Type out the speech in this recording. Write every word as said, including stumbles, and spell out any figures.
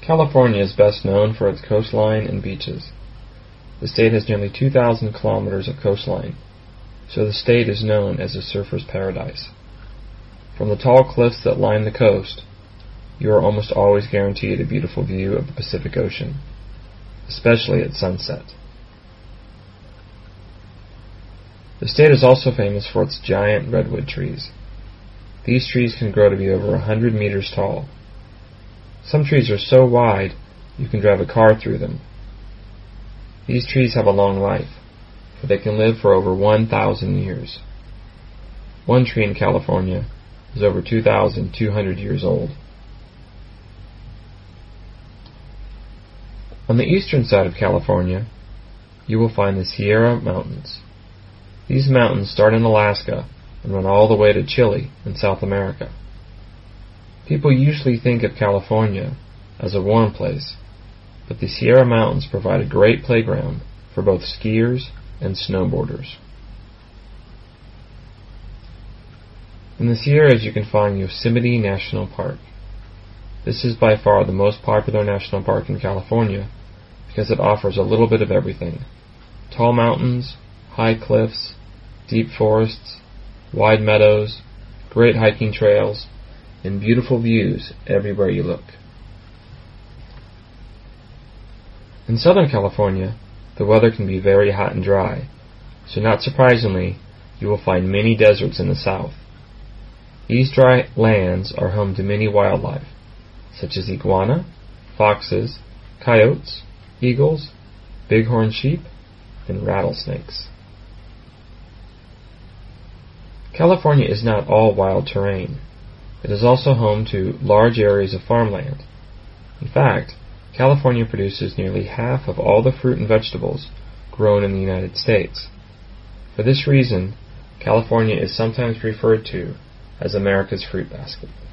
California is best known for its coastline and beaches. The state has nearly two thousand kilometers of coastline, so the state is known as a surfer's paradise. From the tall cliffs that line the coast, you are almost always guaranteed a beautiful view of the Pacific Ocean, especially at sunset. The state is also famous for its giant redwood trees. These trees can grow to be over a hundred meters tall. Some trees are so wide you can drive a car through them. These trees have a long life, for they can live for over one thousand years. One tree in California is over two thousand two hundred years old. On the eastern side of California, you will find the Sierra Mountains. These mountains start in Alaska and run all the way to Chile in South America. People usually think of California as a warm place, but the Sierra Mountains provide a great playground for both skiers and snowboarders. In the Sierras you can find Yosemite National Park. This is by far the most popular national park in California because it offers a little bit of everything: tall mountains, high cliffs, deep forests, wide meadows, great hiking trails, and beautiful views everywhere you look. In Southern California, the weather can be very hot and dry, so not surprisingly, you will find many deserts in the south. These dry lands are home to many wildlife, such as iguana, foxes, coyotes, eagles, bighorn sheep, and rattlesnakes. California is not all wild terrain. It is also home to large areas of farmland. In fact, California produces nearly half of all the fruit and vegetables grown in the United States. For this reason, California is sometimes referred to as America's fruit basket.